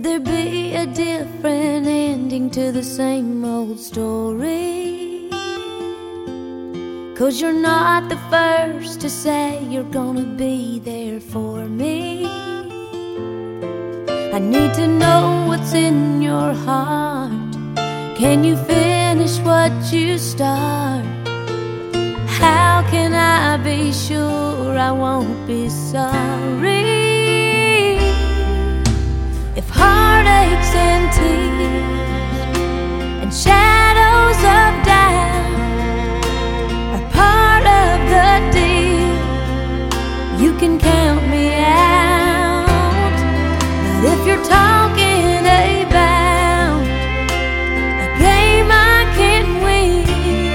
there be a different ending to the same old story? 'Cause you're not the first to say you're gonna be there for me. I need to know what's in your heart. Can you finish what you start? How can I be sure I won't be sorry? If heartaches and tears and shadows of doubt are part of the deal, you can count me out. But if you're talking about a game I can't win,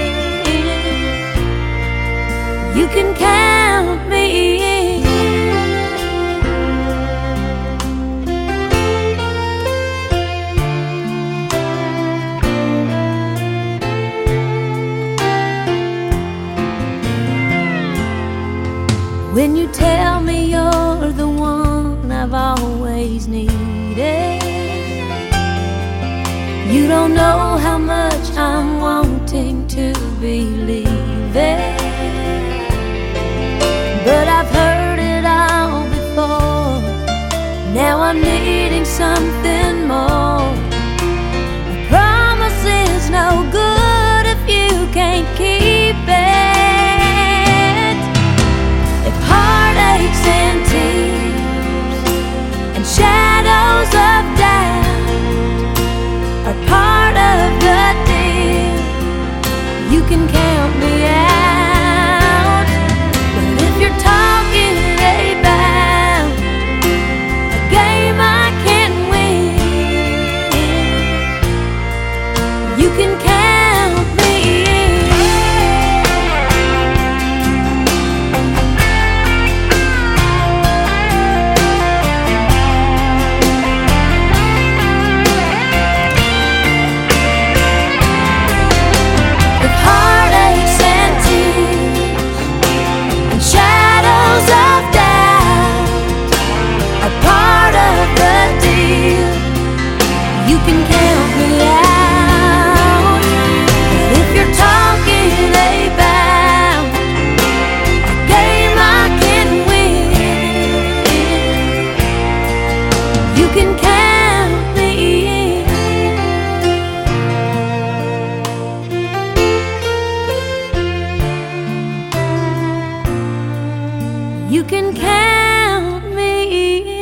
you can count me in. When you tell me you're the one I've always needed, you don't know how much I'm wanting to believe it. But I've heard it all before, now I'm needing something more. A promise is no good if you can't keep it. If heartaches and tears and shadows of doubt are part of the deal, you can count me out. But if you're talking about a game I can't win, you can count me in. If heartaches and tears and shadows of doubt are part of the deal, you can count me out. But if you're talking about a game I can't win, you can count me in. You can count me in.